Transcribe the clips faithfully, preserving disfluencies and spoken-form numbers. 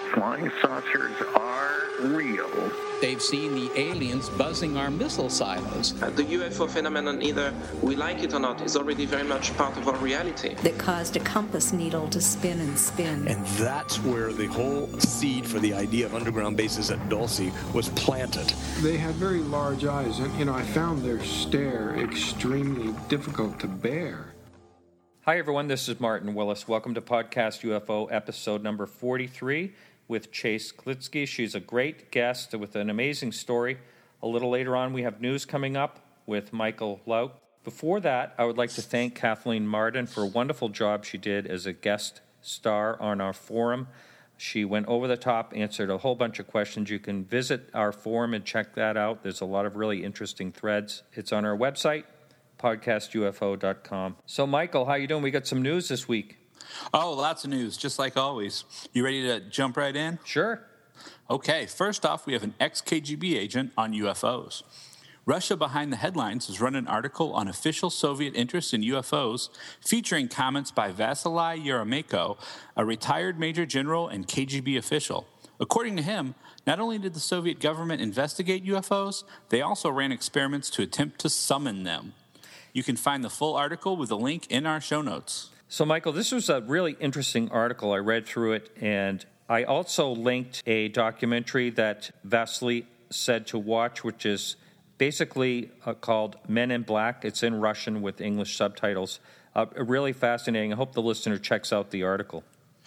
flying saucers are real. They've seen the aliens buzzing our missile silos. Uh, the U F O phenomenon, either we like it or not, is already very much part of our reality. That caused a compass needle to spin and spin. And that's where the whole seed for the idea of underground bases at Dulce was planted. They had very large eyes, and, you know, I found their stare extremely difficult to bear. Hi, everyone. This is Martin Willis. Welcome to Podcast U F O, episode number forty-three, with Chase Klitsky. She's a great guest with an amazing story. A little later on, we have news coming up with Michael Lauk. Before that, I would like to thank Kathleen Marden for a wonderful job she did as a guest star on our forum. She went over the top, answered a whole bunch of questions. You can visit our forum and check that out. There's a lot of really interesting threads. It's on our website, podcast U F O dot com. So, Michael, how you doing? We got some news this week. Oh, lots of news, just like always. You ready to jump right in? Sure. Okay, first off, we have an ex-K G B agent on U F Os. Russia Behind the Headlines has run an article on official Soviet interest in U F Os, featuring comments by Vasily Yeremko, a retired major general and K G B official. According to him, not only did the Soviet government investigate U F Os, they also ran experiments to attempt to summon them. You can find the full article with a link in our show notes. So, Michael, this was a really interesting article. I read through it, and I also linked a documentary that Vasily said to watch, which is basically uh, called Men in Black. It's in Russian with English subtitles. Uh, really fascinating. I hope the listener checks out the article.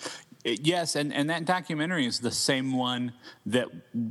Yes, and, and that documentary is the same one that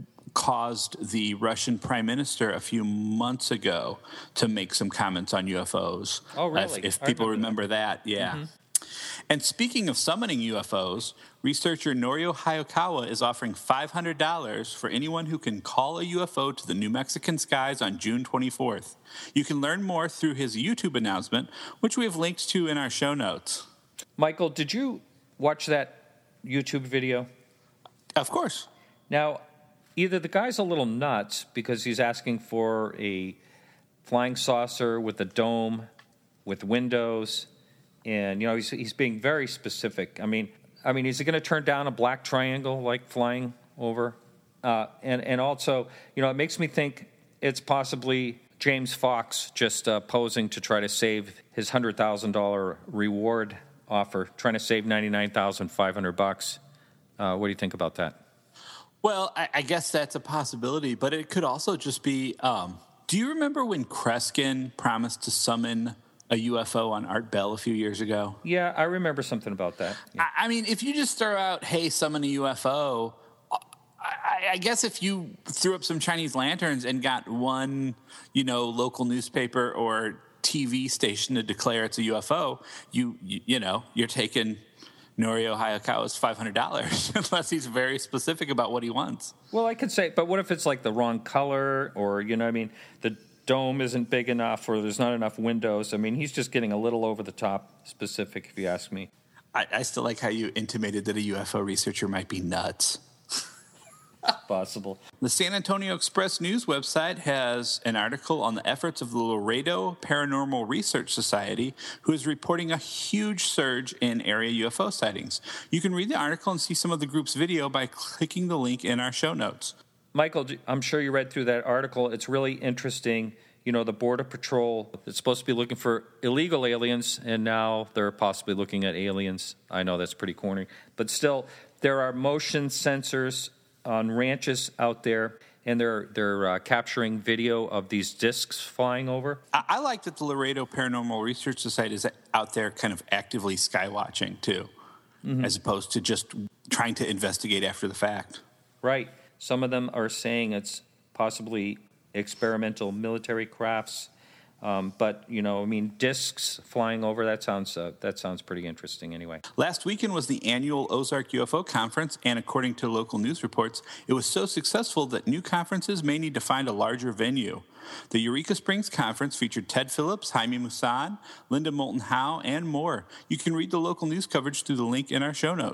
caused the Russian prime minister a few months ago to make some comments on U F Os. Oh, really? If, if people remember, remember that, that yeah. Mm-hmm. And speaking of summoning U F Os, researcher Norio Hayakawa is offering five hundred dollars for anyone who can call a U F O to the New Mexican skies on June twenty-fourth. You can learn more through his YouTube announcement, which we have linked to in our show notes. Michael, did you watch that YouTube video? Of course. Now, either the guy's a little nuts because he's asking for a flying saucer with a dome, with windows, and, you know, he's he's being very specific. I mean, I mean, is he going to turn down a black triangle like flying over? Uh, and, and also, you know, it makes me think it's possibly James Fox just uh, posing to try to save his one hundred thousand dollars reward offer, trying to save ninety-nine thousand five hundred bucks. Uh, what do you think about that? Well, I, I guess that's a possibility, but it could also just be, um, do you remember when Kreskin promised to summon a U F O on Art Bell a few years ago? Yeah, I remember something about that. Yeah. I, I mean, if you just throw out, hey, summon a U F O, I, I guess if you threw up some Chinese lanterns and got one, you know, local newspaper or T V station to declare it's a U F O, you, you, you know, you're taking Norio Hayakawa's five hundred dollars, unless he's very specific about what he wants. Well, I could say, but what if it's like the wrong color, or, you know what I mean, the dome isn't big enough, or there's not enough windows? I mean, he's just getting a little over the top specific, if you ask me. I, I still like how you intimated that a U F O researcher might be nuts. Possible. The San Antonio Express News website has an article on the efforts of the Laredo Paranormal Research Society, who is reporting a huge surge in area U F O sightings. You can read the article and see some of the group's video by clicking the link in our show notes. Michael, I'm sure you read through that article. It's really interesting. You know, the Border Patrol is supposed to be looking for illegal aliens, and now they're possibly looking at aliens. I know that's pretty corny. But still, there are motion sensors on ranches out there, and they're they're uh, capturing video of these discs flying over. I, I like that the Laredo Paranormal Research Society is out there kind of actively skywatching, too, mm-hmm. as opposed to just trying to investigate after the fact. Right. Some of them are saying it's possibly experimental military crafts. Um, but, you know, I mean, discs flying over, that sounds uh, that sounds pretty interesting anyway. Last weekend was the annual Ozark U F O Conference, and according to local news reports, it was so successful that new conferences may need to find a larger venue. The Eureka Springs Conference featured Ted Phillips, Jaime Maussan, Linda Moulton Howe, and more. You can read the local news coverage through the link in our show notes.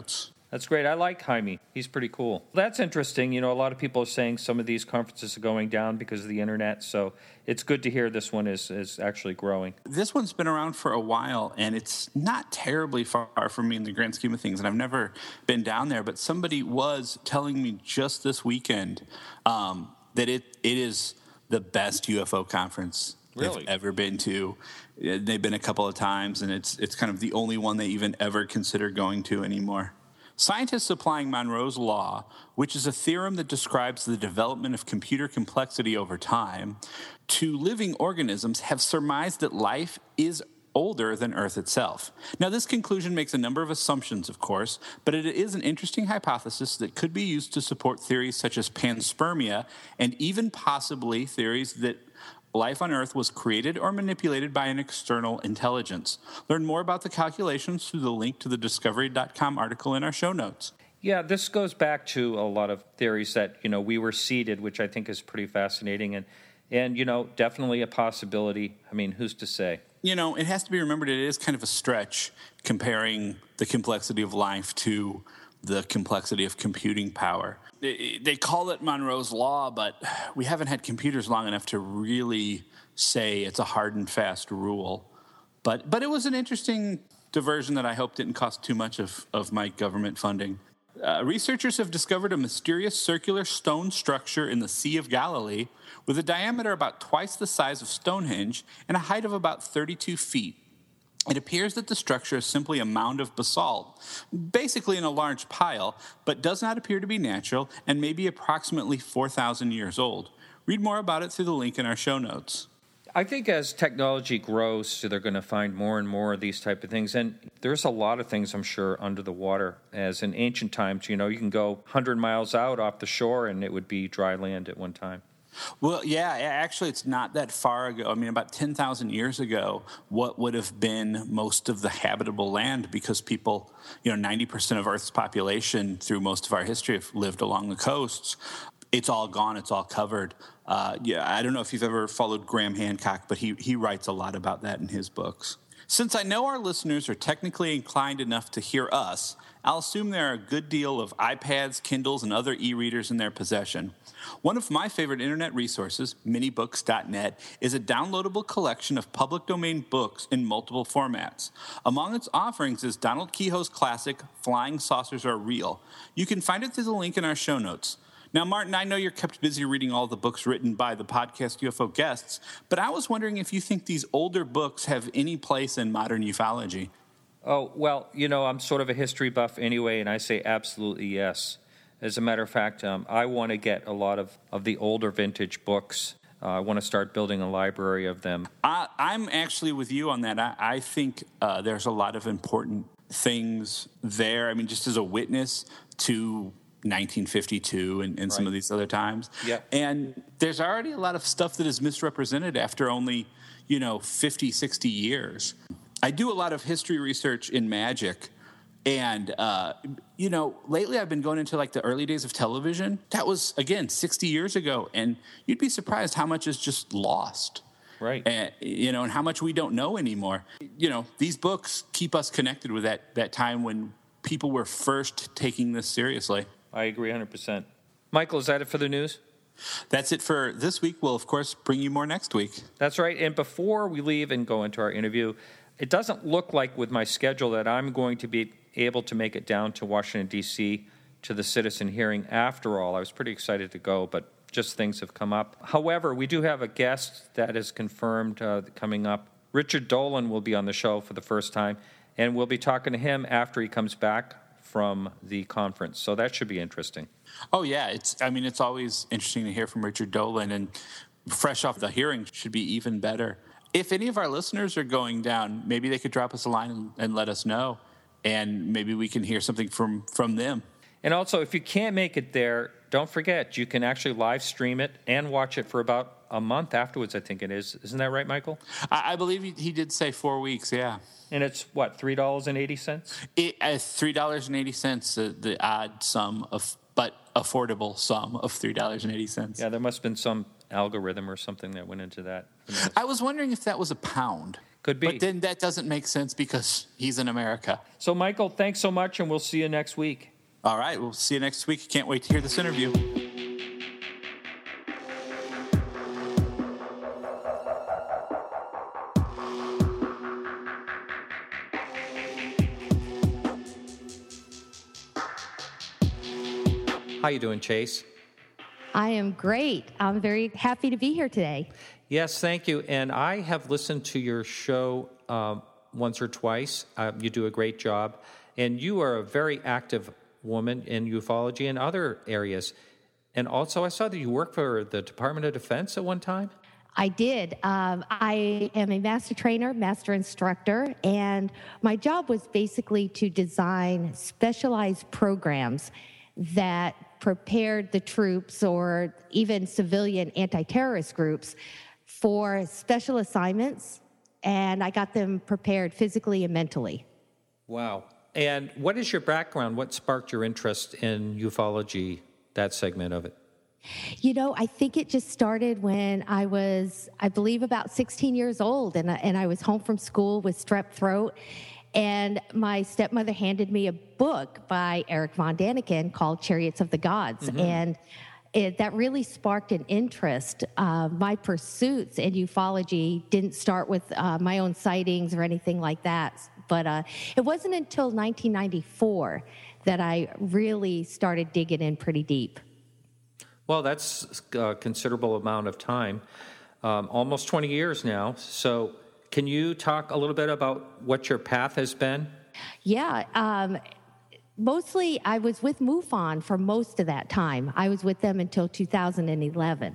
That's great. I like Jaime. He's pretty cool. That's interesting. You know, a lot of people are saying some of these conferences are going down because of the internet, so it's good to hear this one is, is actually growing. This one's been around for a while, and it's not terribly far from me in the grand scheme of things, and I've never been down there, but somebody was telling me just this weekend um, that it it is the best U F O conference Really? they've ever been to. They've been a couple of times, and it's it's kind of the only one they even ever consider going to anymore. Scientists applying Monroe's Law, which is a theorem that describes the development of computer complexity over time, to living organisms have surmised that life is older than Earth itself. Now, this conclusion makes a number of assumptions, of course, but it is an interesting hypothesis that could be used to support theories such as panspermia and even possibly theories that life on Earth was created or manipulated by an external intelligence. Learn more about the calculations through the link to the discovery dot com article in our show notes. Yeah, this goes back to a lot of theories that, you know, we were seeded, which I think is pretty fascinating and, and you know, definitely a possibility. I mean, who's to say? You know, it has to be remembered it is kind of a stretch comparing the complexity of life to the complexity of computing power. They call it Monroe's Law, but we haven't had computers long enough to really say it's a hard and fast rule. But but it was an interesting diversion that I hope didn't cost too much of, of my government funding. Uh, researchers have discovered a mysterious circular stone structure in the Sea of Galilee with a diameter about twice the size of Stonehenge and a height of about thirty-two feet. It appears that the structure is simply a mound of basalt, basically in a large pile, but does not appear to be natural and may be approximately four thousand years old. Read more about it through the link in our show notes. I think as technology grows, so they're going to find more and more of these type of things. And there's a lot of things, I'm sure, under the water. As in ancient times, you know, you can go one hundred miles out off the shore and it would be dry land at one time. Well, yeah, actually, it's not that far ago. I mean, about ten thousand years ago, what would have been most of the habitable land, because people, you know, ninety percent of Earth's population through most of our history have lived along the coasts. It's all gone. It's all covered. Uh, yeah, I don't know if you've ever followed Graham Hancock, but he, he writes a lot about that in his books. Since I know our listeners are technically inclined enough to hear us, I'll assume there are a good deal of iPads, Kindles, and other e-readers in their possession. One of my favorite internet resources, mini books dot net, is a downloadable collection of public domain books in multiple formats. Among its offerings is Donald Kehoe's classic, Flying Saucers Are Real. You can find it through the link in our show notes. Now, Martin, I know you're kept busy reading all the books written by the podcast U F O guests, but I was wondering if you think these older books have any place in modern ufology. Oh, well, you know, I'm sort of a history buff anyway, and I say absolutely yes. As a matter of fact, um, I want to get a lot of, of the older vintage books. Uh, I want to start building a library of them. I, I'm actually with you on that. I, I think uh, there's a lot of important things there. I mean, just as a witness to nineteen fifty-two and, and right. some of these other times. Yep. And there's already a lot of stuff that is misrepresented after only, you know, fifty, sixty years. I do a lot of history research in magic. And, uh, you know, lately I've been going into, like, the early days of television. That was, again, sixty years ago. And you'd be surprised how much is just lost. Right. And, you know, and how much we don't know anymore. You know, these books keep us connected with that, that time when people were first taking this seriously. I agree one hundred percent. Michael, is that it for the news? That's it for this week. We'll, of course, bring you more next week. That's right. And before we leave and go into our interview, it doesn't look like with my schedule that I'm going to be able to make it down to Washington, D C to the citizen hearing after all. I was pretty excited to go, but just things have come up. However, we do have a guest that is confirmed uh, coming up. Richard Dolan will be on the show for the first time, and we'll be talking to him after he comes back from the conference. So that should be interesting. Oh, yeah. It's. I mean, it's always interesting to hear from Richard Dolan, and fresh off the hearing should be even better. If any of our listeners are going down, maybe they could drop us a line and, and let us know, and maybe we can hear something from, from them. And also, if you can't make it there, don't forget, you can actually live stream it and watch it for about a month afterwards, I think it is. Isn't that right, Michael? I, I believe he, he did say four weeks, yeah. And it's, what, three dollars and eighty cents? It, uh, three dollars and eighty cents, the, the odd sum, of, but affordable sum of three dollars and eighty cents. Yeah, there must have been some algorithm or something that went into that. I was wondering if that was a pound. Could be. But then that doesn't make sense because he's in America. So, Michael, thanks so much, and we'll see you next week. All right, we'll see you next week. Can't wait to hear this interview. How you doing, Chase? I am great. I'm very happy to be here today. Yes, thank you. And I have listened to your show um, once or twice. Uh, you do a great job. And you are a very active woman in ufology and other areas. And also, I saw that you worked for the Department of Defense at one time. I did. Um, I am a master trainer, master instructor, and my job was basically to design specialized programs that prepared the troops or even civilian anti-terrorist groups for special assignments, and I got them prepared physically and mentally. Wow. And what is your background? What sparked your interest in ufology, that segment of it? You know, I think it just started when I was, I believe, about sixteen years old, and I, and I was home from school with strep throat, and my stepmother handed me a book by Eric von Daniken called Chariots of the Gods, mm-hmm. and it, that really sparked an interest. Uh, my pursuits in ufology didn't start with uh, my own sightings or anything like that, but uh, it wasn't until nineteen ninety-four that I really started digging in pretty deep. Well, that's a considerable amount of time, um, almost twenty years now. So can you talk a little bit about what your path has been? Yeah. Um, mostly I was with MUFON for most of that time. I was with them until two thousand eleven.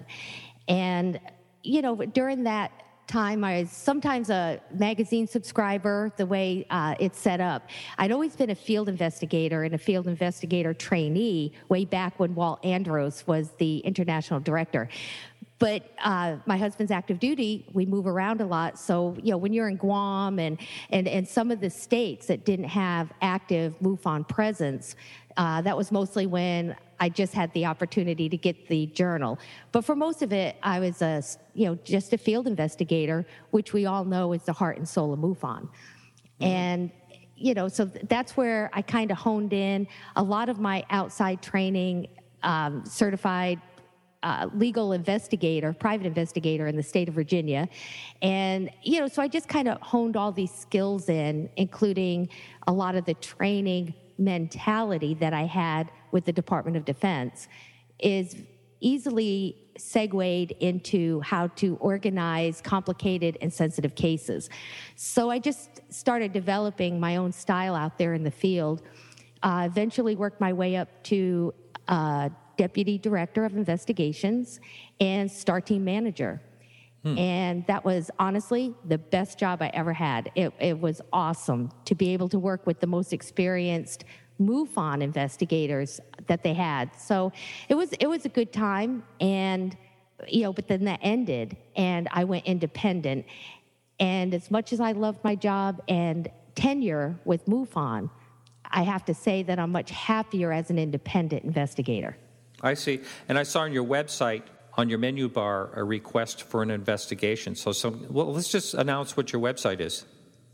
And, you know, during that time, I was sometimes a magazine subscriber, the way uh, it's set up. I'd always been a field investigator and a field investigator trainee way back when Walt Andros was the international director. But uh, my husband's active duty, we move around a lot. So, you know, when you're in Guam and, and, and some of the states that didn't have active MUFON presence, uh, that was mostly when I just had the opportunity to get the journal. But for most of it, I was a, you know, just a field investigator, which we all know is the heart and soul of MUFON. Mm-hmm. And, you know, so that's where I kind of honed in. A lot of my outside training, um, certified Uh, legal investigator, private investigator in the state of Virginia. And, you know, so I just kind of honed all these skills in, including a lot of the training mentality that I had with the Department of Defense, is easily segued into how to organize complicated and sensitive cases. So I just started developing my own style out there in the field, uh, eventually worked my way up to uh, Deputy Director of Investigations and Star Team Manager. Hmm. And that was honestly the best job I ever had. It, it was awesome to be able to work with the most experienced MUFON investigators that they had. So it was it was a good time, and you know, but then that ended and I went independent. And as much as I loved my job and tenure with MUFON, I have to say that I'm much happier as an independent investigator. I see. And I saw on your website, on your menu bar, a request for an investigation. So, so well, let's just announce what your website is.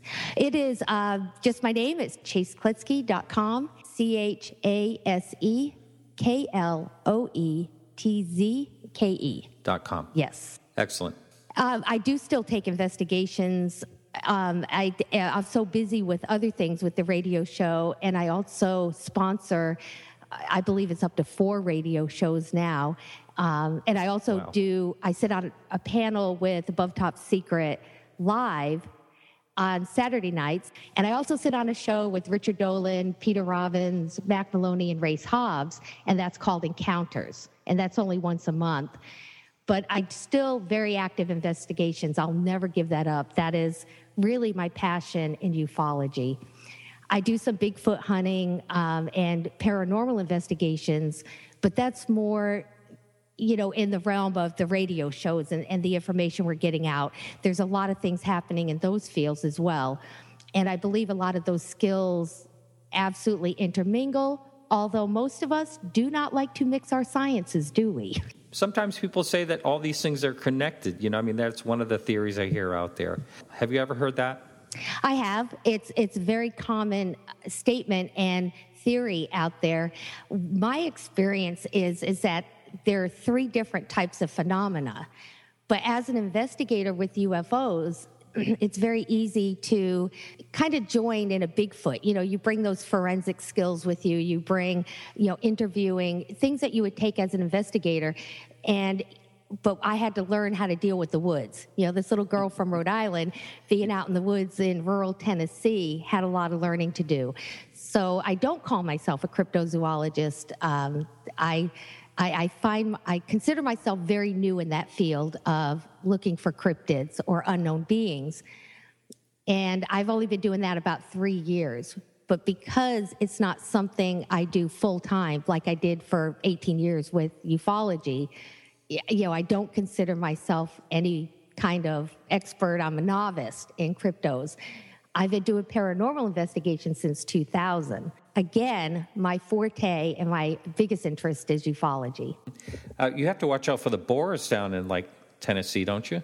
It is uh, just my name. It's chase klitsky dot com, C H A S E K L O E T Z K E. Dot com. Yes. Excellent. Uh, I do still take investigations. Um, I, I'm so busy with other things with the radio show, and I also sponsor, I believe it's up to four radio shows now. Um, and I also wow. do, I sit on a panel with Above Top Secret live on Saturday nights. And I also sit on a show with Richard Dolan, Peter Robbins, Mac Maloney, and Race Hobbs, and that's called Encounters. And that's only once a month. But I'm still very active investigations. I'll never give that up. That is really my passion in ufology. I do some Bigfoot hunting um, and paranormal investigations, but that's more, you know, in the realm of the radio shows and, and the information we're getting out. There's a lot of things happening in those fields as well. And I believe a lot of those skills absolutely intermingle, although most of us do not like to mix our sciences, do we? Sometimes people say that all these things are connected. You know, I mean, that's one of the theories I hear out there. Have you ever heard that? I have. It's it's a very common statement and theory out there. My experience is, is that there are three different types of phenomena. But as an investigator with U F Os, it's very easy to kind of join in a Bigfoot. You know, you bring those forensic skills with you. You bring, you know, interviewing, things that you would take as an investigator. And but I had to learn how to deal with the woods. You know, this little girl from Rhode Island being out in the woods in rural Tennessee had a lot of learning to do. So I don't call myself a cryptozoologist. Um, I, I, I find, I consider myself very new in that field of looking for cryptids or unknown beings. And I've only been doing that about three years. But because it's not something I do full time, like I did for eighteen years with ufology, you know, I don't consider myself any kind of expert. I'm a novice in cryptos. I've been doing paranormal investigations since two thousand. Again, my forte and my biggest interest is ufology. Uh, you have to watch out for the boars down in, like, Tennessee, don't you?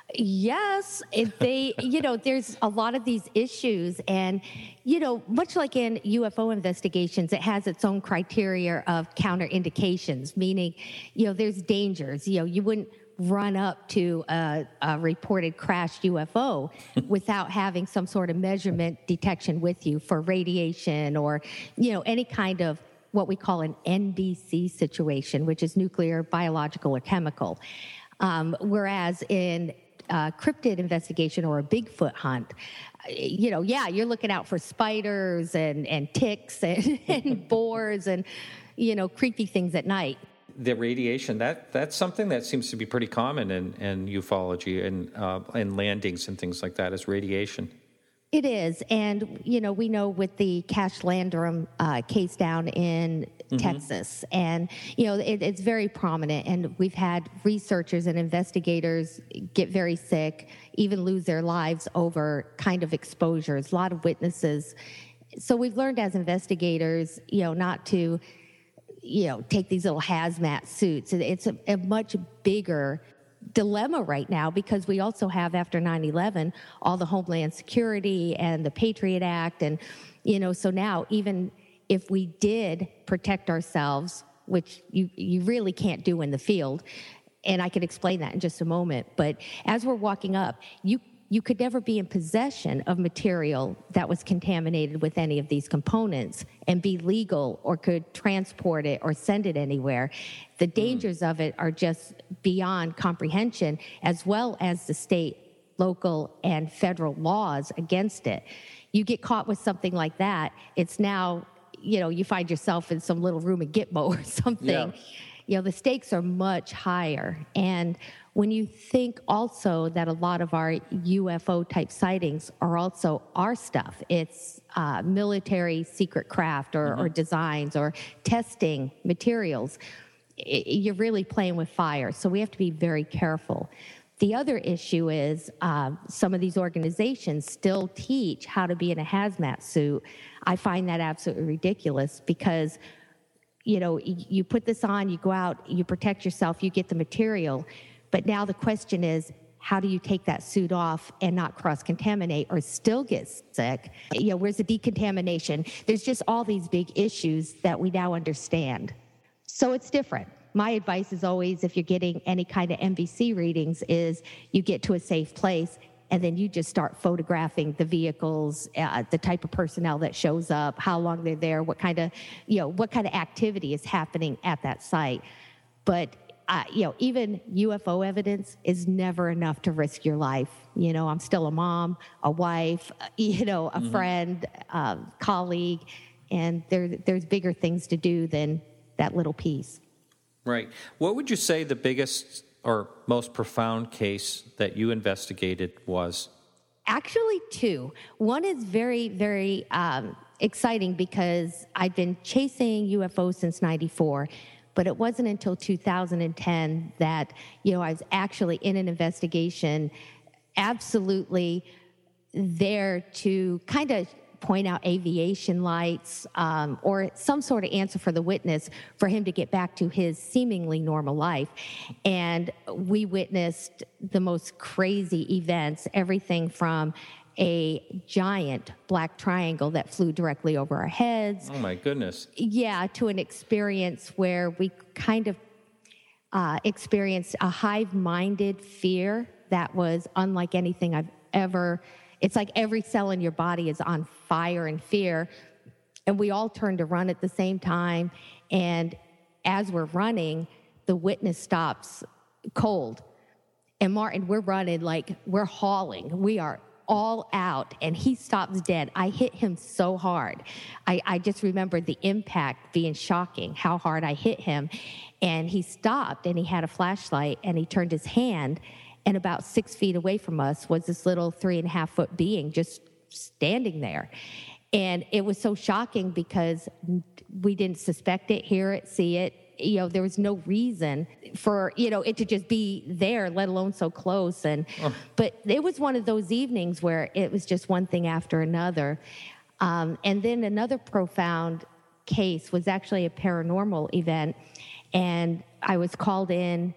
Yes, if they, you know, there's a lot of these issues, and, you know, much like in U F O investigations, it has its own criteria of counterindications, meaning, you know, there's dangers. You know, you wouldn't run up to a, a reported crashed U F O without having some sort of measurement detection with you for radiation or, you know, any kind of what we call an N B C situation, which is nuclear, biological, or chemical. Um, whereas in Uh, cryptid investigation or a Bigfoot hunt, you know, yeah, you're looking out for spiders and, and ticks and, and boars and, you know, creepy things at night. The radiation, that that's something that seems to be pretty common in, in ufology and uh, in landings and things like that, is radiation. It is. And, you know, we know with the Cash Landrum uh, case down in mm-hmm. Texas, and, you know, it, it's very prominent. And we've had researchers and investigators get very sick, even lose their lives over kind of exposures, a lot of witnesses. So we've learned as investigators, you know, not to, you know, take these little hazmat suits. It's a, a much bigger dilemma right now, because we also have, after nine eleven, all the Homeland Security and the Patriot Act. And, you know, so now even if we did protect ourselves, which you, you really can't do in the field, and I could explain that in just a moment, but as we're walking up, you you could never be in possession of material that was contaminated with any of these components and be legal or could transport it or send it anywhere. The dangers mm. of it are just beyond comprehension, as well as the state, local, and federal laws against it. You get caught with something like that, it's now, you know, you find yourself in some little room at Gitmo or something. Yeah. You know, the stakes are much higher. And when you think also that a lot of our U F O type sightings are also our stuff, it's uh, military secret craft or, mm-hmm. or designs or testing materials, it, you're really playing with fire. So we have to be very careful. The other issue is uh, some of these organizations still teach how to be in a hazmat suit. I find that absolutely ridiculous, because you know, you put this on, you go out, you protect yourself, you get the material. But now the question is, how do you take that suit off and not cross-contaminate or still get sick? You know, where's the decontamination? There's just all these big issues that we now understand. So it's different. My advice is always, if you're getting any kind of N B C readings, is you get to a safe place and then you just start photographing the vehicles, uh, the type of personnel that shows up, how long they're there, what kind of, you know, what kind of activity is happening at that site. But, uh, you know, even U F O evidence is never enough to risk your life. You know, I'm still a mom, a wife, you know, a mm-hmm. friend, uh, colleague, and there, there's bigger things to do than that little piece. Right. What would you say the biggest or most profound case that you investigated was? Actually, two. One is very, very um, exciting, because I've been chasing U F Os since ninety-four, but it wasn't until two thousand ten that, you know, I was actually in an investigation, absolutely there to kind of point out aviation lights um, or some sort of answer for the witness for him to get back to his seemingly normal life. And we witnessed the most crazy events, everything from a giant black triangle that flew directly over our heads. Oh, my goodness. Yeah, to an experience where we kind of uh, experienced a hive-minded fear that was unlike anything I've ever... It's like every cell in your body is on fire and fear, and we all turned to run at the same time, and as we're running, the witness stops cold. And Martin, we're running like we're hauling. We are all out, and he stops dead. I hit him so hard. I, I just remember the impact being shocking, how hard I hit him. And he stopped, and he had a flashlight, and he turned his hand, and about six feet away from us was this little three and a half foot being just standing there. And it was so shocking because we didn't suspect it, hear it, see it. You know, there was no reason for, you know, it to just be there, let alone so close. And, oh. But it was one of those evenings where it was just one thing after another. Um, and then another profound case was actually a paranormal event. And I was called in.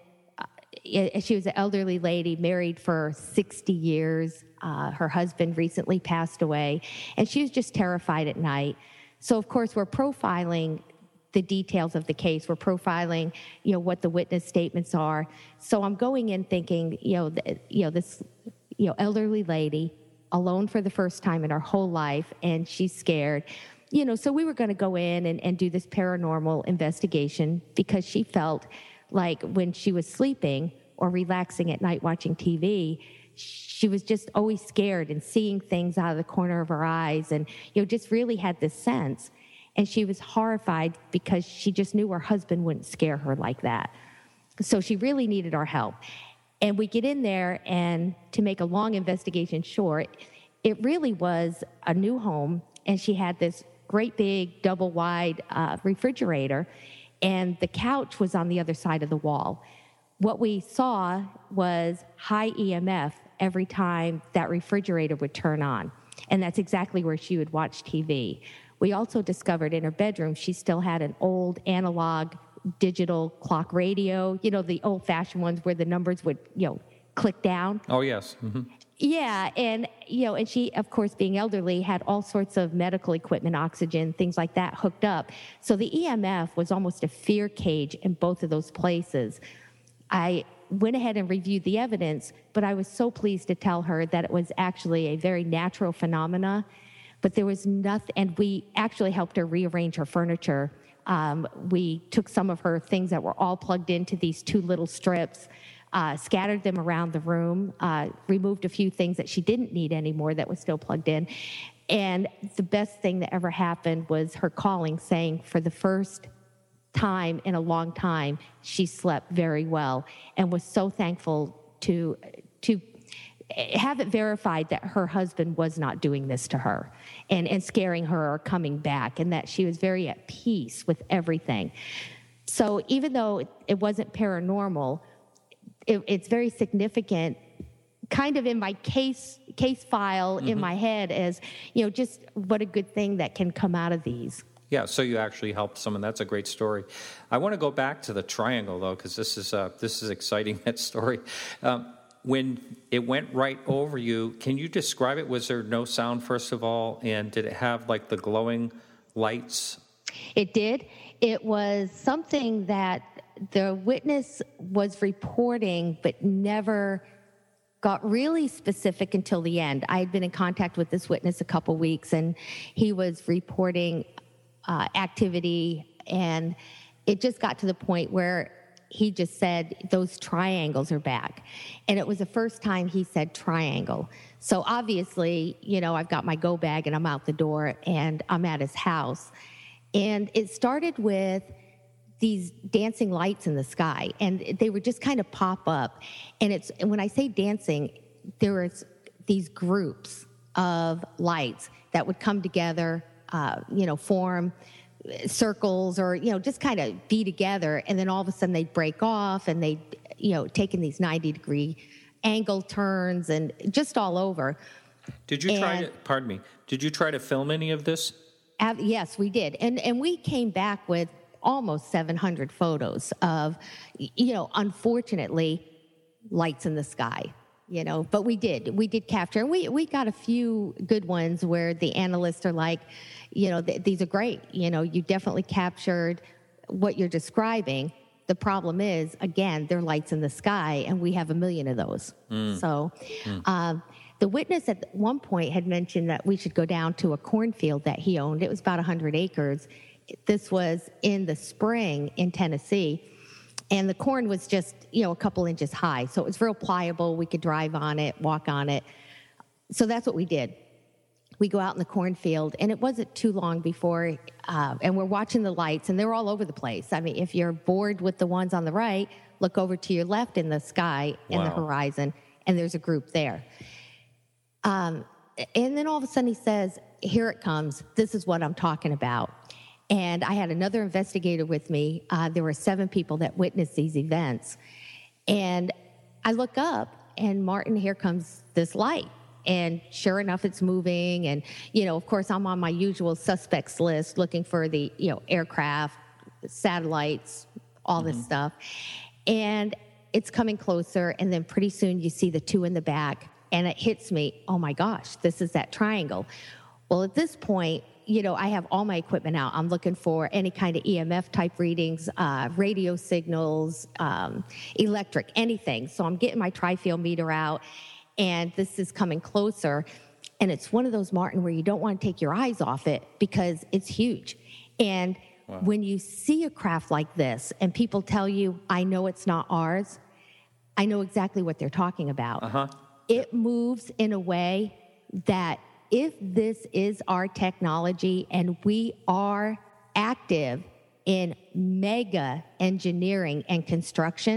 Uh, she was an elderly lady, married for sixty years. Uh, her husband recently passed away. And she was just terrified at night. So, of course, we're profiling the details of the case. We're profiling, you know, what the witness statements are. So I'm going in thinking, you know, th- you know, this, you know, elderly lady, alone for the first time in her whole life, and she's scared. You know, so we were going to go in and, and do this paranormal investigation because she felt like when she was sleeping or relaxing at night watching T V, she was just always scared and seeing things out of the corner of her eyes, and, you know, just really had this sense. And she was horrified because she just knew her husband wouldn't scare her like that. So she really needed our help. And we get in there, and to make a long investigation short, it really was a new home, and she had this great big double-wide uh, refrigerator, and the couch was on the other side of the wall. What we saw was high E M F every time that refrigerator would turn on, and that's exactly where she would watch T V. We also discovered in her bedroom she still had an old analog digital clock radio, you know, the old-fashioned ones where the numbers would, you know, click down. Oh, yes. Mm-hmm. Yeah, and, you know, and she, of course, being elderly, had all sorts of medical equipment, oxygen, things like that hooked up. So the E M F was almost a fear cage in both of those places. I went ahead and reviewed the evidence, but I was so pleased to tell her that it was actually a very natural phenomena. But there was nothing, and we actually helped her rearrange her furniture. Um, we took some of her things that were all plugged into these two little strips, uh, scattered them around the room, uh, removed a few things that she didn't need anymore that was still plugged in. And the best thing that ever happened was her calling, saying for the first time in a long time, she slept very well, and was so thankful to to have it verified that her husband was not doing this to her and, and scaring her or coming back, and that she was very at peace with everything. So even though it, it wasn't paranormal, it, it's very significant kind of in my case case file mm-hmm. in my head as, you know, just what a good thing that can come out of these. Yeah, so you actually helped someone. That's a great story. I want to go back to the triangle, though, because this is uh, this is exciting, that story. Um, when it went right over you, can you describe it? Was there no sound, first of all, and did it have, like, the glowing lights? It did. It was something that the witness was reporting but never got really specific until the end. I had been in contact with this witness a couple weeks, and he was reporting uh, activity, and it just got to the point where he just said, those triangles are back. And it was the first time he said triangle. So obviously, you know, I've got my go bag and I'm out the door and I'm at his house. And it started with these dancing lights in the sky, and they would just kind of pop up. And it's, and when I say dancing, there was these groups of lights that would come together, uh, you know, form circles, or, you know, just kind of be together, and then all of a sudden they'd break off, and they'd, you know, taking these ninety degree angle turns and just all over. Did you and, try to, pardon me, did you try to film any of this? Uh, yes, we did. And and we came back with almost seven hundred photos of, you know, unfortunately, lights in the sky. you know, but we did. We did capture. And we, we got a few good ones where the analysts are like, you know, th- these are great. You know, you definitely captured what you're describing. The problem is, again, they're lights in the sky, and we have a million of those. Mm. So mm. Um, the witness at one point had mentioned that we should go down to a cornfield that he owned. It was about one hundred acres. This was in the spring in Tennessee. And the corn was just, you know, a couple inches high. So it was real pliable. We could drive on it, walk on it. So that's what we did. We go out in the cornfield, and it wasn't too long before, uh, and we're watching the lights, and they're all over the place. I mean, if you're bored with the ones on the right, look over to your left in the sky, in wow. the horizon, and there's a group there. Um, and then all of a sudden he says, here it comes. This is what I'm talking about. And I had another investigator with me. Uh, there were seven people that witnessed these events. And I look up, and Martin, here comes this light. And sure enough, it's moving. And, you know, of course, I'm on my usual suspects list looking for the, you know, aircraft, satellites, all mm-hmm. this stuff. And it's coming closer. And then pretty soon you see the two in the back. And it hits me, oh, my gosh, this is that triangle. Well, at this point, you know, I have all my equipment out. I'm looking for any kind of E M F type readings, uh, radio signals, um, electric, anything. So I'm getting my tri-field meter out, and this is coming closer. And it's one of those, Martin, where you don't want to take your eyes off it because it's huge. And wow. when you see a craft like this and people tell you, I know it's not ours, I know exactly what they're talking about. Uh-huh. It moves in a way that if this is our technology and we are active in mega engineering and construction,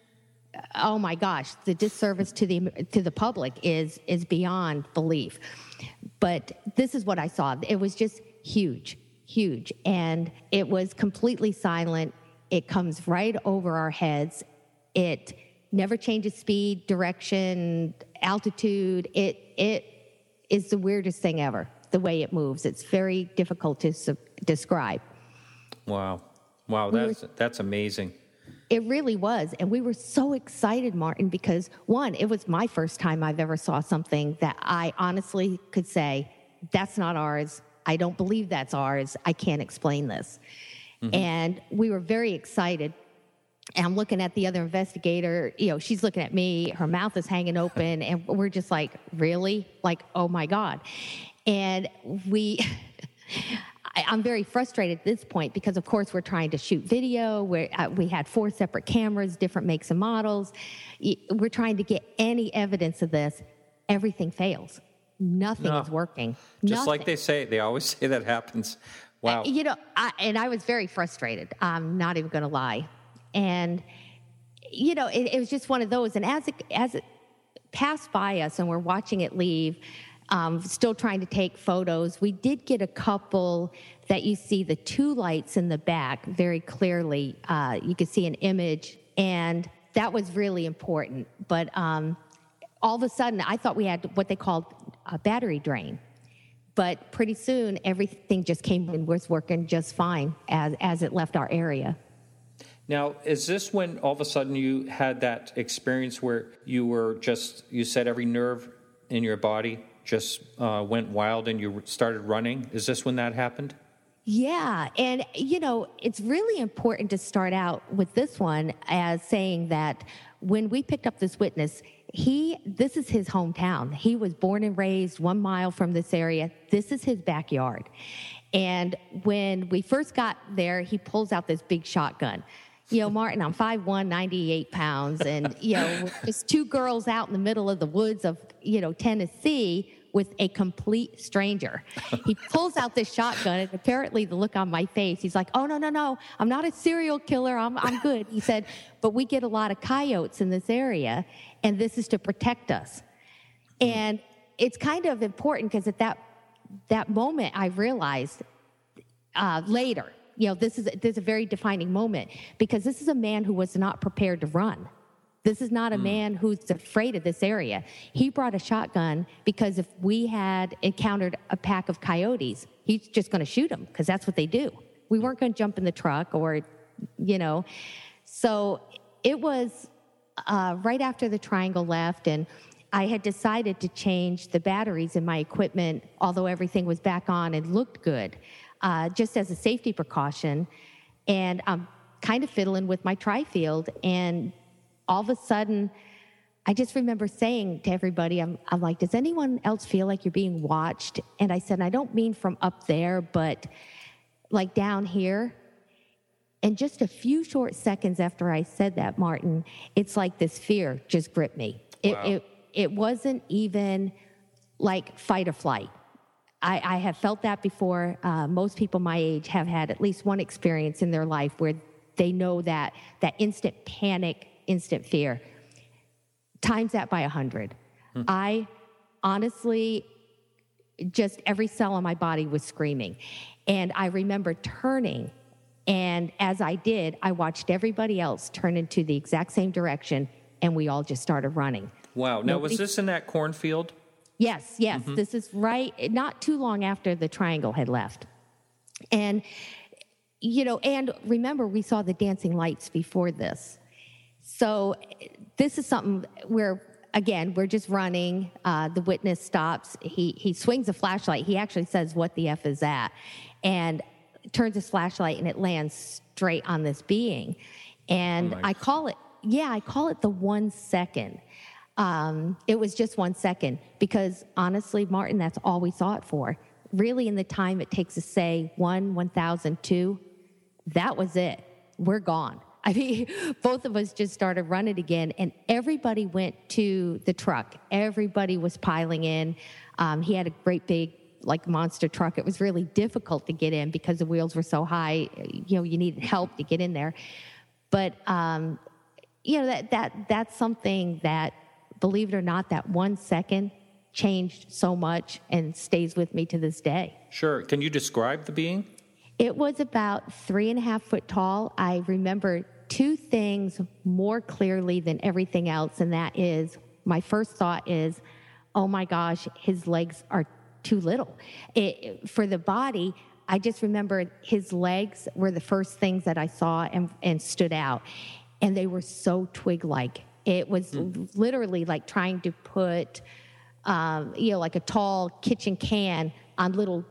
oh my gosh, the disservice to the to the public is is beyond belief. But this is what I saw. It was just huge, huge. And it was completely silent. It comes right over our heads. It never changes speed, direction, altitude. It it is the weirdest thing ever, the way it moves. It's very difficult to su- describe. Wow. Wow, that's we were, that's amazing. It really was. And we were so excited, Martin, because, one, it was my first time I've ever saw something that I honestly could say, that's not ours. I don't believe that's ours. I can't explain this. Mm-hmm. And we were very excited. And I'm looking at the other investigator, you know, she's looking at me, her mouth is hanging open, and we're just like, really? Like, oh my God. And we, I, I'm very frustrated at this point because, of course, we're trying to shoot video. We're, uh, we had four separate cameras, different makes and models. We're trying to get any evidence of this. Everything fails. Nothing no. is working. Just Nothing. like they say, they always say that happens. Wow. You know, I, and I was very frustrated. I'm not even going to lie. And, you know, it, it was just one of those. And as it, as it passed by us and we're watching it leave, um, still trying to take photos, we did get a couple that you see the two lights in the back very clearly. Uh, you could see an image, and that was really important. But um, all of a sudden, I thought we had what they called a battery drain. But pretty soon, everything just came and was working just fine as, as it left our area. Now, is this when all of a sudden you had that experience where you were just, you said every nerve in your body just uh, went wild and you started running? Is this when that happened? Yeah. And, you know, it's really important to start out with this one as saying that when we picked up this witness, he, this is his hometown. He was born and raised one mile from this area. This is his backyard. And when we first got there, he pulls out this big shotgun. You know, Martin, I'm five one, ninety-eight pounds, and, you know, just two girls out in the middle of the woods of, you know, Tennessee with a complete stranger. He pulls out this shotgun, and apparently the look on my face, he's like, oh, no, no, no, I'm not a serial killer, I'm, I'm good. He said, but we get a lot of coyotes in this area, and this is to protect us. And it's kind of important because at that, that moment I realized uh, later, you know, this is, this is a very defining moment because this is a man who was not prepared to run. This is not a mm. man who's afraid of this area. He brought a shotgun because if we had encountered a pack of coyotes, he's just going to shoot them because that's what they do. We weren't going to jump in the truck or, you know. So it was uh, right after the triangle left, and I had decided to change the batteries in my equipment, although everything was back on and looked good, uh, just as a safety precaution. And I'm kind of fiddling with my tri-field, and all of a sudden, I just remember saying to everybody, I'm, I'm like, does anyone else feel like you're being watched? And I said, I don't mean from up there, but like down here. And just a few short seconds after I said that, Martin, it's like this fear just gripped me. It, Wow. it, it wasn't even like fight or flight. I, I have felt that before. Uh, most people my age have had at least one experience in their life where they know that, that instant panic, instant fear. Times that by a hundred. Hmm. I honestly, just every cell on my body was screaming. And I remember turning, and as I did, I watched everybody else turn into the exact same direction, and we all just started running. Wow. Now, Nobody... was this in that cornfield? Yes, yes. Mm-hmm. This is right, not too long after the triangle had left. And, you know, and remember, we saw the dancing lights before this. So this is something where, again, we're just running. Uh, the witness stops. He he swings a flashlight. He actually says, what the F is that? And turns his flashlight, and it lands straight on this being. And oh I call it, yeah, I call it the one second. Um, it was just one second because, honestly, Martin, that's all we saw it for. Really, in the time it takes to say one, one thousand, two, that was it. We're gone. I mean, both of us just started running again, and everybody went to the truck. Everybody was piling in. Um, he had a great big, like, monster truck. It was really difficult to get in because the wheels were so high. You know, you needed help to get in there. But, um, you know, that that that's something that, believe it or not, that one second changed so much and stays with me to this day. Sure. Can you describe the being? It was about three and a half foot tall. I remember two things more clearly than everything else, and that is, my first thought is, oh my gosh, his legs are too little. It, for the body, I just remember his legs were the first things that I saw and, and stood out, and they were so twig-like. It was mm. literally like trying to put, um, you know, like a tall kitchen can on little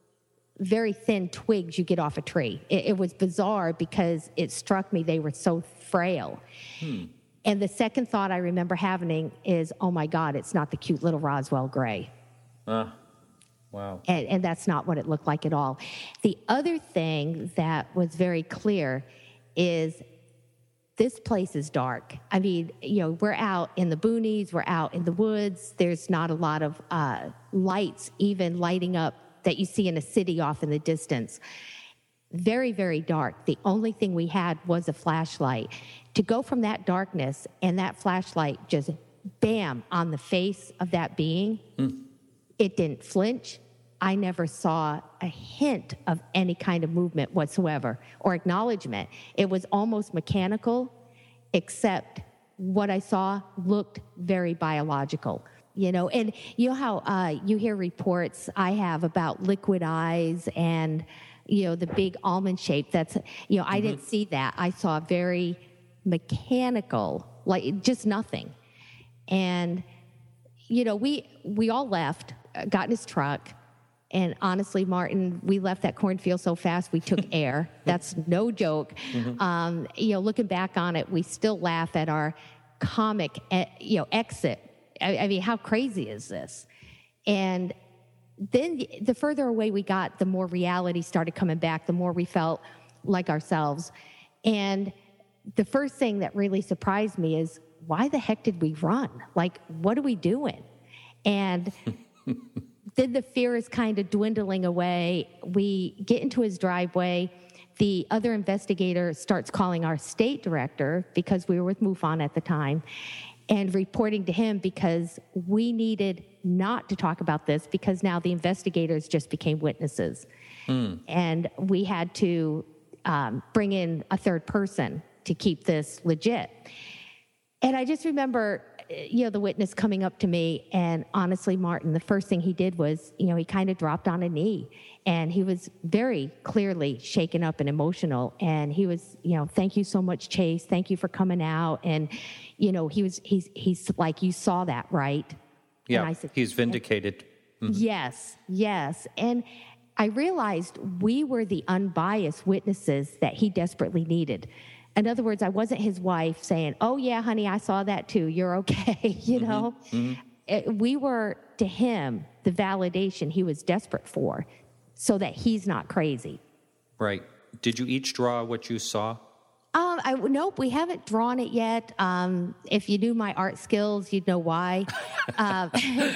very thin twigs you get off a tree. It, it was bizarre because it struck me they were so frail. Hmm. And the second thought I remember having is, oh my God, it's not the cute little Roswell Gray. Uh, wow. And, and that's not what it looked like at all. The other thing that was very clear is this place is dark. I mean, you know, we're out in the boonies, we're out in the woods. There's not a lot of uh, lights even lighting up that you see in a city off in the distance. Very, very dark. The only thing we had was a flashlight. To go from that darkness and that flashlight just bam on the face of that being, mm. It didn't flinch. I never saw a hint of any kind of movement whatsoever or acknowledgement. It was almost mechanical, except what I saw looked very biological. You know, and you know how uh, you hear reports I have about liquid eyes and, you know, the big almond shape. That's, you know, I mm-hmm. didn't see that. I saw very mechanical, like just nothing. And, you know, we we all left, got in his truck. And honestly, Martin, we left that cornfield so fast we took air. That's no joke. Mm-hmm. Um, you know, looking back on it, we still laugh at our comic, you know, exit. I, I mean, how crazy is this? And then the further away we got, the more reality started coming back, the more we felt like ourselves. And the first thing that really surprised me is, why the heck did we run? Like, what are we doing? And then the fear is kind of dwindling away. We get into his driveway. The other investigator starts calling our state director, because we were with MUFON at the time, and reporting to him because we needed not to talk about this because now the investigators just became witnesses. Mm. And we had to um, bring in a third person to keep this legit. And I just remember you know, the witness coming up to me, and honestly, Martin, the first thing he did was, you know, he kind of dropped on a knee, and he was very clearly shaken up and emotional, and he was, you know, thank you so much, Chase, thank you for coming out, and, you know, he was, he's, he's like, you saw that, right? Yeah, and I said, he's vindicated. Mm-hmm. Yes, yes, and I realized we were the unbiased witnesses that he desperately needed. In other words, I wasn't his wife saying, oh, yeah, honey, I saw that too. You're okay, you mm-hmm. know? Mm-hmm. It, we were, to him, the validation he was desperate for so that he's not crazy. Right. Did you each draw what you saw? Um, I, nope, we haven't drawn it yet. Um, if you knew my art skills, you'd know why. uh,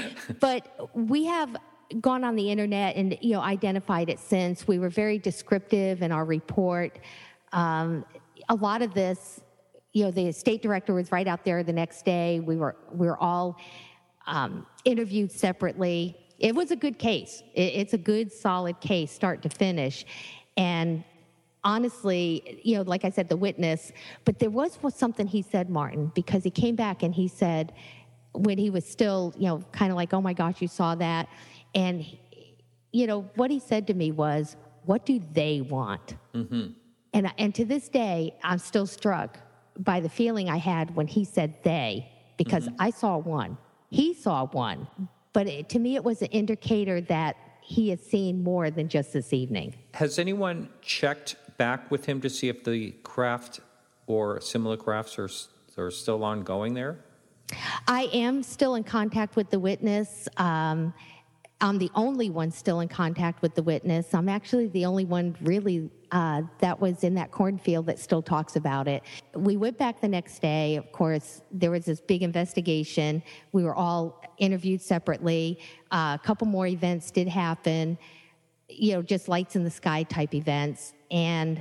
but we have gone on the internet and, you know, identified it since. We were very descriptive in our report. Um, a lot of this, you know, the state director was right out there the next day. We were we were all um, interviewed separately. It was a good case. It, it's a good, solid case, start to finish. And honestly, you know, like I said, the witness, but there was, was something he said, Martin, because he came back and he said, when he was still, you know, kind of like, oh my gosh, you saw that. And, you know, what he said to me was, what do they want? Mm-hmm. And, and to this day, I'm still struck by the feeling I had when he said they, because mm-hmm. I saw one. He saw one. But it, to me, it was an indicator that he has seen more than just this evening. Has anyone checked back with him to see if the craft or similar crafts are, are still ongoing there? I am still in contact with the witness. Um, I'm the only one still in contact with the witness. I'm actually the only one really uh, that was in that cornfield that still talks about it. We went back the next day. Of course, there was this big investigation. We were all interviewed separately. Uh, a couple more events did happen, you know, just lights in the sky type events. And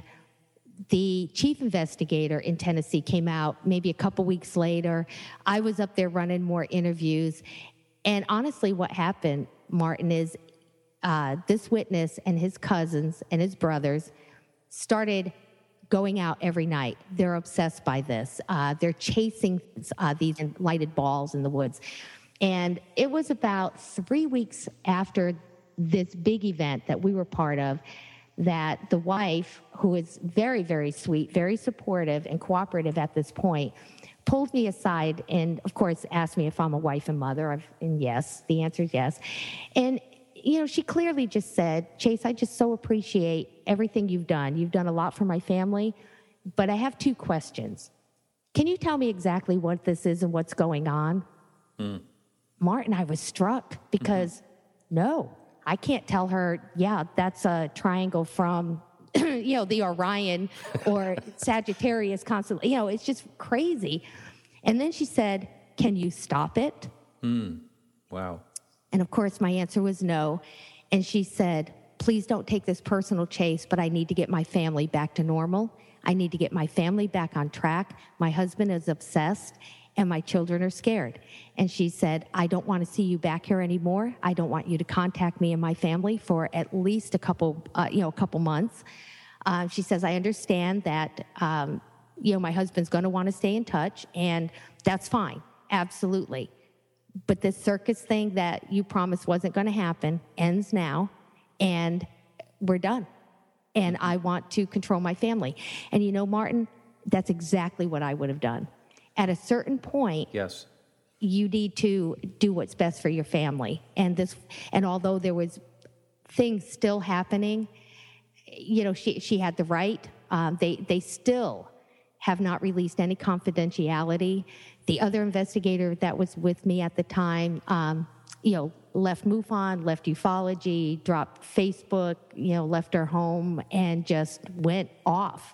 the chief investigator in Tennessee came out maybe a couple weeks later. I was up there running more interviews. And honestly, what happened, Martin, is uh, this witness and his cousins and his brothers started going out every night. They're obsessed by this. Uh, they're chasing uh, these lighted balls in the woods. And it was about three weeks after this big event that we were part of that the wife, who is very, very sweet, very supportive and cooperative at this point, pulled me aside and, of course, asked me if I'm a wife and mother. I've, and yes, the answer is yes. And, you know, she clearly just said, Chase, I just so appreciate everything you've done. You've done a lot for my family, but I have two questions. Can you tell me exactly what this is and what's going on? Mm. Martin, I was struck because, mm-hmm. no, I can't tell her, yeah, that's a triangle from, you know, the Orion or Sagittarius constellation. You know, it's just crazy. And then she said, can you stop it? Mm. Wow. And of course, my answer was no. And she said, please don't take this personal, Chase, but I need to get my family back to normal. I need to get my family back on track. My husband is obsessed and my children are scared. And she said, I don't want to see you back here anymore. I don't want you to contact me and my family for at least a couple, uh, you know, a couple months. Uh, she says, I understand that, um, you know, my husband's going to want to stay in touch, and that's fine, absolutely. But this circus thing that you promised wasn't going to happen ends now, and we're done. And I want to control my family. And you know, Martin, that's exactly what I would have done. At a certain point, yes, you need to do what's best for your family. And this, and although there was things still happening, you know, she she had the right. Um, they they still have not released any confidentiality. The other investigator that was with me at the time, um, you know, left MUFON, left ufology, dropped Facebook, you know, left her home, and just went off.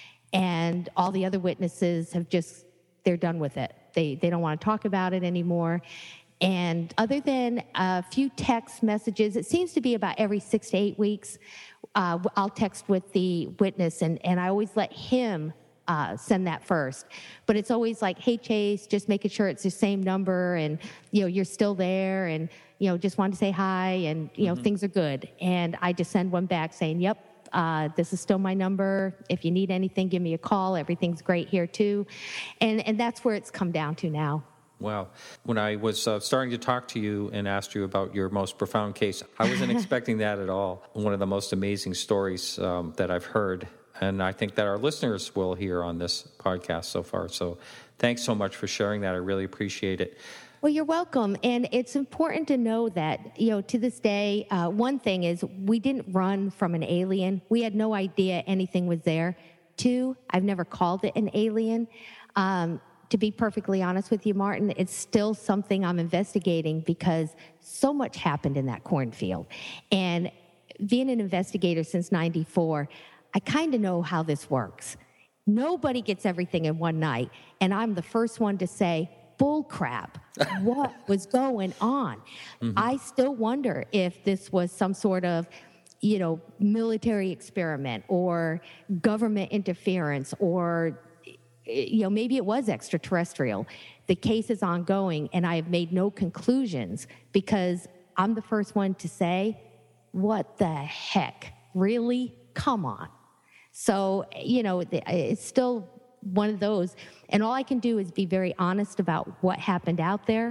And all the other witnesses have just, they're done with it. They they don't want to talk about it anymore. And other than a few text messages, it seems to be about every six to eight weeks, uh, I'll text with the witness, and, and I always let him uh, send that first. But it's always like, hey, Chase, just making sure it's the same number, and, you know, you're still there, and, you know, just wanted to say hi, and, you know, mm-hmm. things are good. And I just send one back saying, yep, Uh, this is still my number. If you need anything, give me a call. Everything's great here too. And and that's where it's come down to now. Wow. When I was uh, starting to talk to you and asked you about your most profound case, I wasn't expecting that at all. One of the most amazing stories um, that I've heard, and I think that our listeners will hear on this podcast so far. So thanks so much for sharing that. I really appreciate it. Well, you're welcome. And it's important to know that, you know, to this day, uh, one thing is we didn't run from an alien. We had no idea anything was there. Two, I've never called it an alien. Um, To be perfectly honest with you, Martin, it's still something I'm investigating because so much happened in that cornfield. And being an investigator since ninety-four, I kind of know how this works. Nobody gets everything in one night. And I'm the first one to say, bull crap, what was going on? Mm-hmm. I still wonder if this was some sort of, you know, military experiment or government interference or you know, maybe it was extraterrestrial. The case is ongoing, and I have made no conclusions because I'm the first one to say, what the heck? Really? Come on. So, you know, it's still one of those. And all I can do is be very honest about what happened out there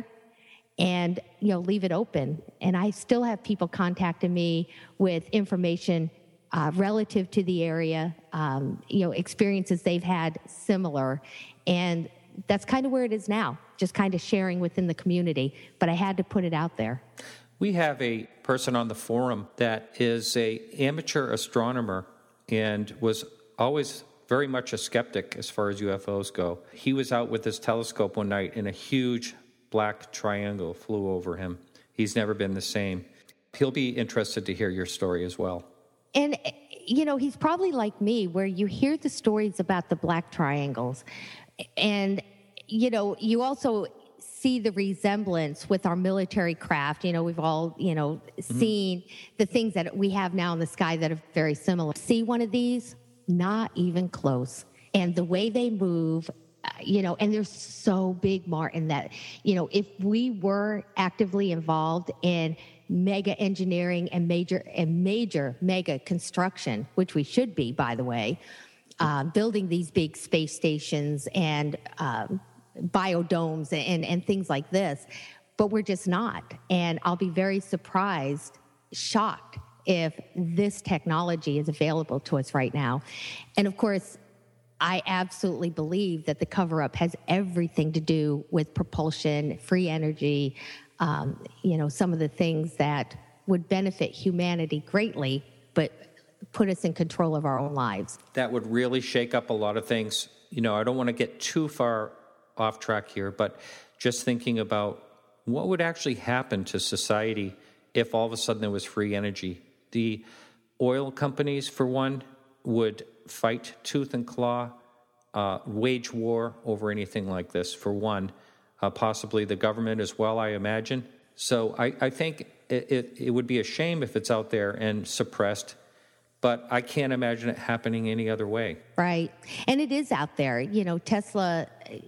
and, you know, leave it open. And I still have people contacting me with information Uh, relative to the area, um, you know, experiences they've had similar. And that's kind of where it is now, just kind of sharing within the community. But I had to put it out there. We have a person on the forum that is a amateur astronomer and was always very much a skeptic as far as U F Os go. He was out with his telescope one night and a huge black triangle flew over him. He's never been the same. He'll be interested to hear your story as well. And, you know, he's probably like me, where you hear the stories about the black triangles. And, you know, you also see the resemblance with our military craft. You know, we've all, you know, mm-hmm. seen the things that we have now in the sky that are very similar. See one of these? Not even close. And the way they move, you know, and they're so big, Martin, that, you know, if we were actively involved in mega engineering and major and major mega construction, which we should be, by the way, uh, building these big space stations and um, biodomes and, and things like this, but we're just not. And I'll be very surprised, shocked, if this technology is available to us right now. And of course, I absolutely believe that the cover-up has everything to do with propulsion, free energy, Um, you know, some of the things that would benefit humanity greatly, but put us in control of our own lives. That would really shake up a lot of things. You know, I don't want to get too far off track here, but just thinking about what would actually happen to society if all of a sudden there was free energy. The oil companies, for one, would fight tooth and claw, uh, wage war over anything like this, for one. Uh, possibly the government as well, I imagine. So I, I think it, it, it would be a shame if it's out there and suppressed, but I can't imagine it happening any other way. Right. And it is out there. You know, Tesla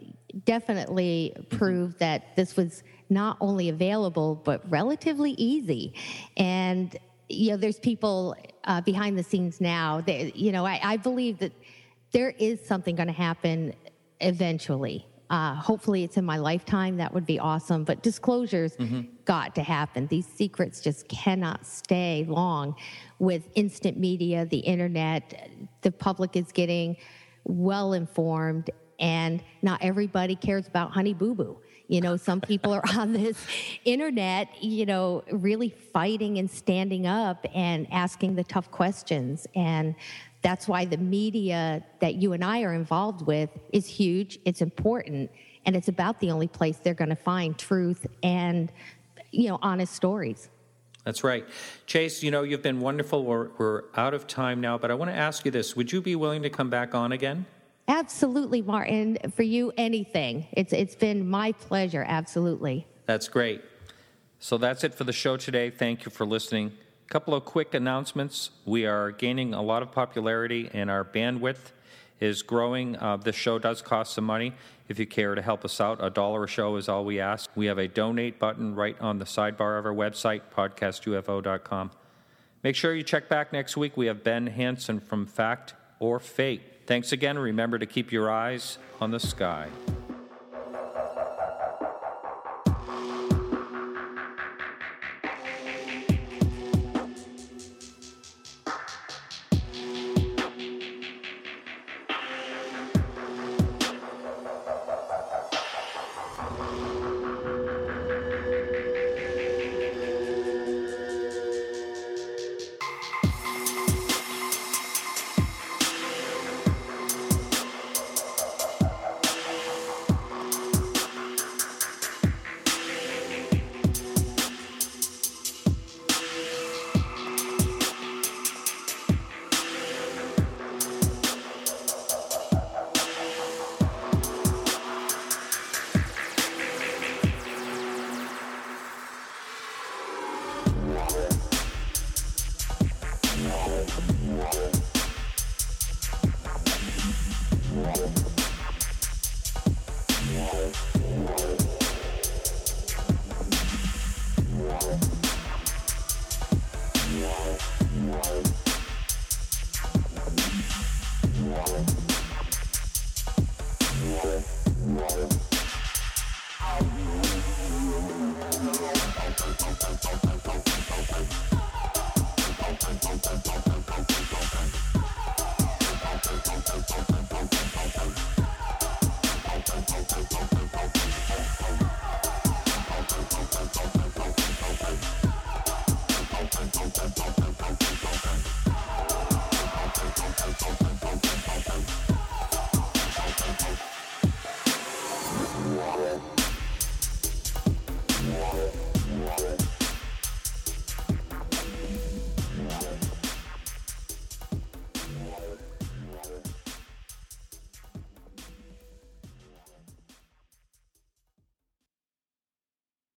definitely proved mm-hmm. that this was not only available, but relatively easy. And, you know, there's people uh, behind the scenes now that, you know, I, I believe that there is something going to happen eventually. Uh, hopefully it's in my lifetime. That would be awesome. But disclosures mm-hmm. got to happen. These secrets just cannot stay long with instant media, the internet. The public is getting well informed, and not everybody cares about Honey Boo Boo. You know, some people are on this internet, you know, really fighting and standing up and asking the tough questions. And that's why the media that you and I are involved with is huge. It's important, and it's about the only place they're going to find truth and, you know, honest stories. That's right. Chase, you know, you've been wonderful. We're, we're out of time now, but I want to ask you this. Would you be willing to come back on again? Absolutely, Martin. For you, anything. It's It's been my pleasure, absolutely. That's great. So that's it for the show today. Thank you for listening. A couple of quick announcements. We are gaining a lot of popularity, and our bandwidth is growing. Uh, this show does cost some money. If you care to help us out, a dollar a show is all we ask. We have a donate button right on the sidebar of our website, podcast U F O dot com. Make sure you check back next week. We have Ben Hansen from Fact or Fate. Thanks again. Remember to keep your eyes on the sky. Bye.